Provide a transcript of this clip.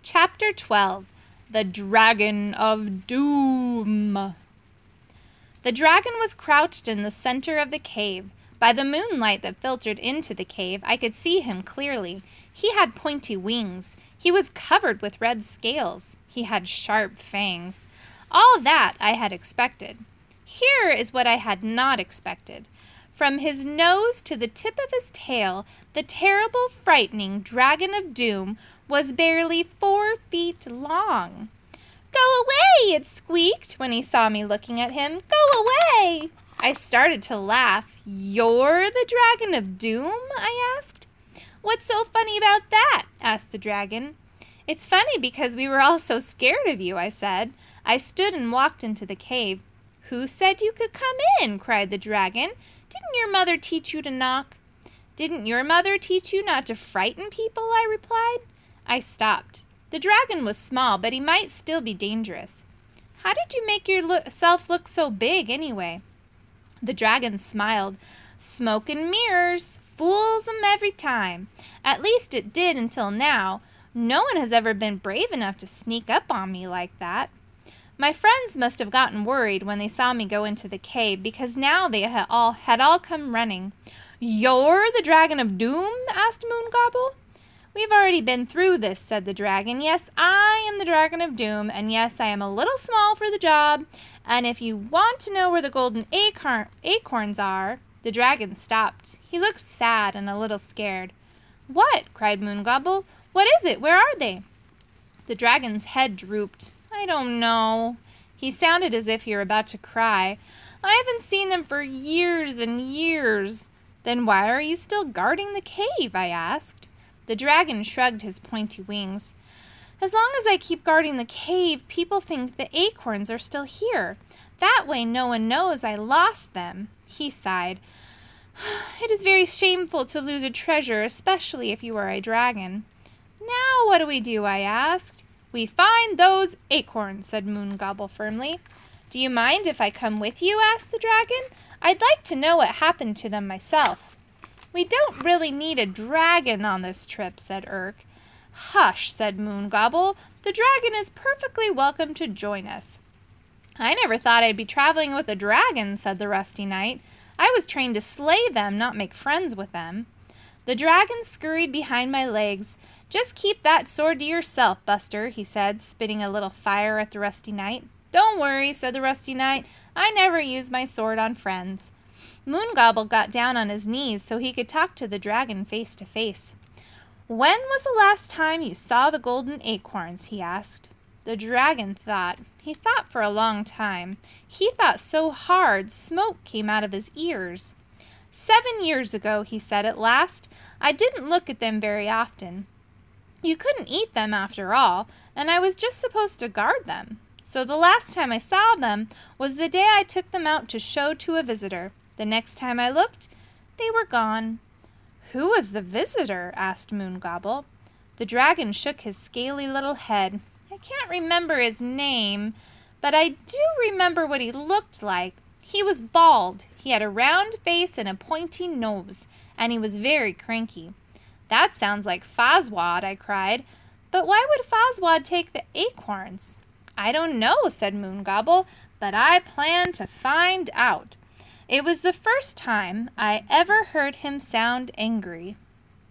Chapter 12. The Dragon of Doom. The dragon was crouched in the center of the cave. By the moonlight that filtered into the cave, I could see him clearly. He had pointy wings. He was covered with red scales. He had sharp fangs. All that I had expected. Here is what I had not expected. From his nose to the tip of his tail, the terrible, frightening Dragon of Doom was barely 4 feet long. "Go away!" it squeaked when he saw me looking at him. "Go away!" I started to laugh. "You're the Dragon of Doom?" I asked. "What's so funny about that?" asked the dragon. "It's funny because we were all so scared of you," I said. I stood and walked into the cave. "Who said you could come in?" cried the dragon. "Didn't your mother teach you to knock?" "Didn't your mother teach you not to frighten people?" I replied. I stopped. The dragon was small, but he might still be dangerous. "How did you make yourself look so big, anyway?" The dragon smiled. "Smoke and mirrors. Fools 'em every time. At least it did until now. No one has ever been brave enough to sneak up on me like that." My friends must have gotten worried when they saw me go into the cave, because now they had all come running. "You're the Dragon of Doom?" asked Moongobble. "We've already been through this," said the dragon. "Yes, I am the Dragon of Doom, and yes, I am a little small for the job. And if you want to know where the golden acorns are—" The dragon stopped. He looked sad and a little scared. "What?" cried Moongobble. "What is it? Where are they?" The dragon's head drooped. "I don't know." He sounded as if he were about to cry. "I haven't seen them for years and years." "Then why are you still guarding the cave?" I asked. The dragon shrugged his pointy wings. "As long as I keep guarding the cave, people think the acorns are still here. That way no one knows I lost them." He sighed. "It is very shameful to lose a treasure, especially if you are a dragon." "Now what do we do?" I asked. "We find those acorns," said Moongobble firmly. "Do you mind if I come with you?" asked the dragon. "I'd like to know what happened to them myself." "We don't really need a dragon on this trip," said Urk. "Hush," said Moongobble. "The dragon is perfectly welcome to join us." "I never thought I'd be traveling with a dragon," said the Rusty Knight. "I was trained to slay them, not make friends with them." The dragon scurried behind my legs. "Just keep that sword to yourself, Buster," he said, spitting a little fire at the Rusty Knight. "Don't worry," said the Rusty Knight. "I never use my sword on friends." Moongobble got down on his knees so he could talk to the dragon face to face. "When was the last time you saw the golden acorns?" he asked. The dragon thought. He thought for a long time. He thought so hard smoke came out of his ears. 7 years ago," he said at last. "I didn't look at them very often. You couldn't eat them after all, and I was just supposed to guard them. So the last time I saw them was the day I took them out to show to a visitor. The next time I looked, they were gone." "Who was the visitor?" asked Moongobble. The dragon shook his scaly little head. "I can't remember his name, but I do remember what he looked like. He was bald. He had a round face and a pointy nose, and he was very cranky." "That sounds like Foswad," I cried. "But why would Foswad take the acorns?" "I don't know," said Moongobble, "but I plan to find out." It was the first time I ever heard him sound angry.